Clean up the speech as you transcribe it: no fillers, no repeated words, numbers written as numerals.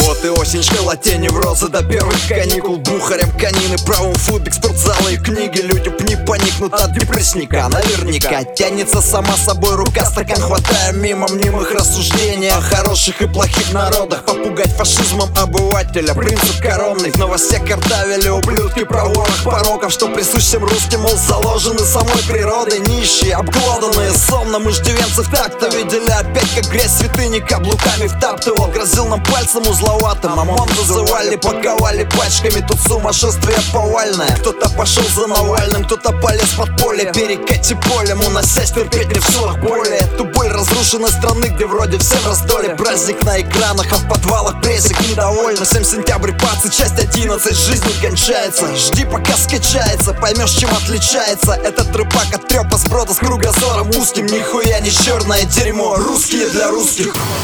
Вот и осень шкала тени в розы до первых каникул. Бухарем конины, правым футбик, спортзалы и книги. Людям не поникнут от депрессника. Наверняка тянется сама собой рука, стакан хватая мимо мнимых рассуждений о хороших и плохих народах. Попугать фашизмом обывателя, принцип коронный. В новостях картавили ублюдки про ворох пороков, что присущ всем русским, мол, заложены самой природой. Нищие, обглоданные, сонном иждивенцев так-то видели опять, как грязь святыни каблуками втаптывал. Грозил нам пальцем узловатым, ОМОН вызывали, паковали пачками. Тут сумасшествие повальное. Кто-то пошел за Навальным, кто-то полез под поле. Перекати полем, уносясь терпеть не в силах боли. Эту боль разрушенной страны, где вроде всем раздолье. Праздник на экранах, а в подвалах прессик недовольна. 7 сентября, пацы, часть 11, жизнь не кончается. Жди, пока скачается, поймешь, чем отличается этот рыбак от трёпа, сброда с кругозором узким. Нихуя не черное дерьмо, русские для русских.